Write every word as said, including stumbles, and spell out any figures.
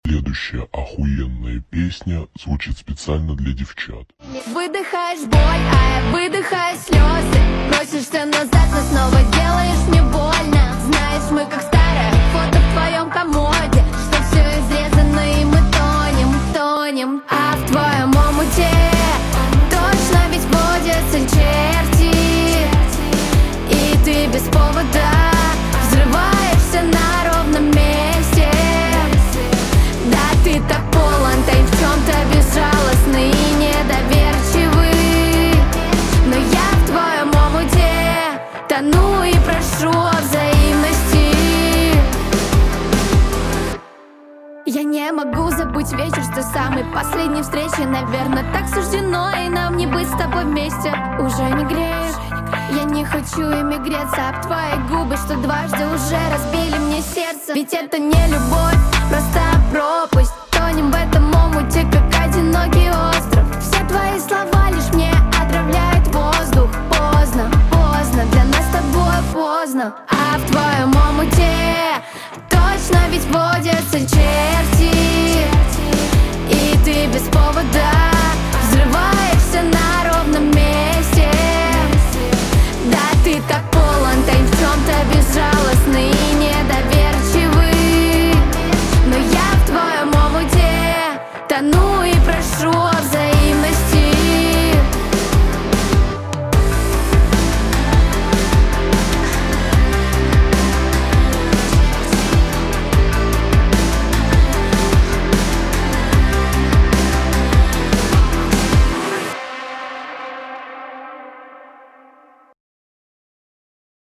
Следующая охуенная песня звучит специально для девчат. Выдыхаешь боль, а я выдыхаю слезы. Бросишься назад, но снова делаешь мне больно. Знаешь, мы как старое фото в твоем комоде, что все изрезано, и мы тонем, тонем. А в твоем омуте точно ведь водятся черти, и ты без повода взрываешься на ровном месте. Да, ты так полон, ты в чем-то безжалостный и недоверчивый, но я в твоем омуте тону и прошу о взаимности. Я не могу забыть вечер с той самой последней встречи. Наверное, так суждено, и нам не быть с тобой вместе. Уже не греет, я не хочу ими греться об твои губы, что дважды уже разбили мне сердце. Ведь это не любовь, просто пропасть. Тонем в этом омуте, как одинокий остров. Все твои слова лишь мне отравляют воздух. Поздно, поздно, для нас с тобой поздно. А в твоем омуте точно ведь водятся черти, и ты без повода